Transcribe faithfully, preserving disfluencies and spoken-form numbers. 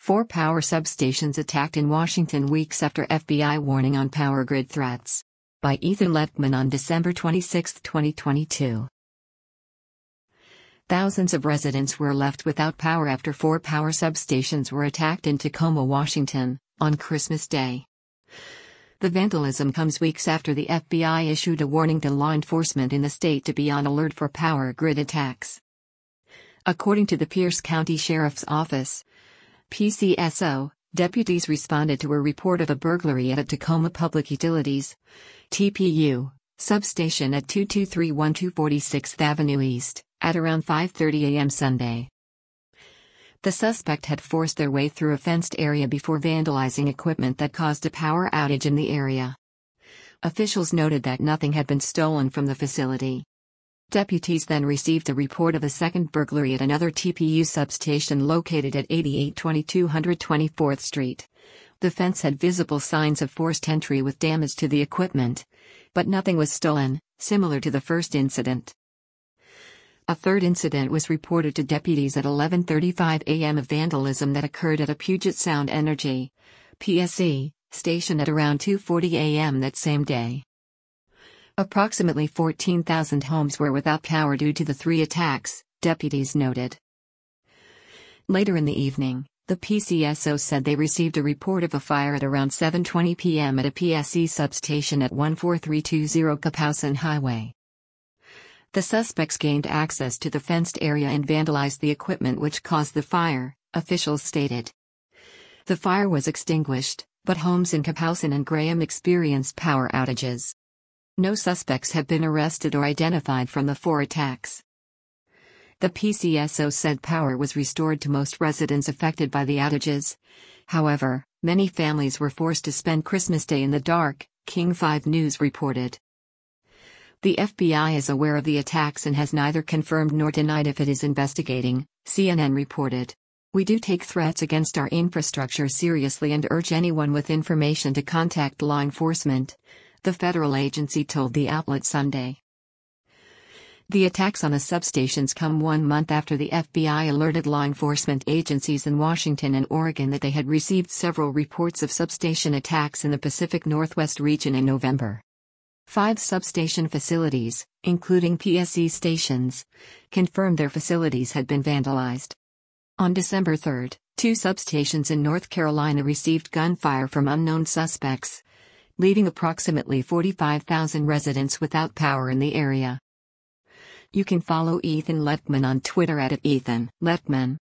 Four power substations attacked in Washington weeks after F B I warning on power grid threats. By Ethan Lettman on December twenty-sixth, twenty twenty-two. Thousands of residents were left without power after four power substations were attacked in Tacoma, Washington, on Christmas Day. The vandalism comes weeks after the F B I issued a warning to law enforcement in the state to be on alert for power grid attacks. According to the Pierce County Sheriff's Office, P C S O, deputies responded to a report of a burglary at a Tacoma Public Utilities T P U substation at two two three one two forty-sixth Avenue East at around five thirty a m Sunday. The suspect had forced their way through a fenced area before vandalizing equipment that caused a power outage in the area. Officials noted that nothing had been stolen from the facility. Deputies then received a report of a second burglary at another T P U substation located at eighty-eight twenty-two twenty-fourth Street. The fence had visible signs of forced entry with damage to the equipment, but nothing was stolen, similar to the first incident. A third incident was reported to deputies at eleven thirty-five a m of vandalism that occurred at a Puget Sound Energy P S E station at around two forty a m that same day. Approximately fourteen thousand homes were without power due to the three attacks, deputies noted. Later in the evening, the P C S O said they received a report of a fire at around seven twenty p m at a P S E substation at one four three two zero Capucin Highway. The suspects gained access to the fenced area and vandalized the equipment which caused the fire, officials stated. The fire was extinguished, but homes in Capucin and Graham experienced power outages. No suspects have been arrested or identified from the four attacks. The P C S O said power was restored to most residents affected by the outages. However, many families were forced to spend Christmas Day in the dark, King five News reported. The F B I is aware of the attacks and has neither confirmed nor denied if it is investigating, C N N reported. We do take threats against our infrastructure seriously and urge anyone with information to contact law enforcement, the federal agency told the outlet Sunday. The attacks on the substations come one month after the F B I alerted law enforcement agencies in Washington and Oregon that they had received several reports of substation attacks in the Pacific Northwest region in November. Five substation facilities, including P S E stations, confirmed their facilities had been vandalized. On December third, two substations in North Carolina received gunfire from unknown suspects, leaving approximately forty-five thousand residents without power in the area. You can follow Ethan Lettman on Twitter at Ethan Lettman.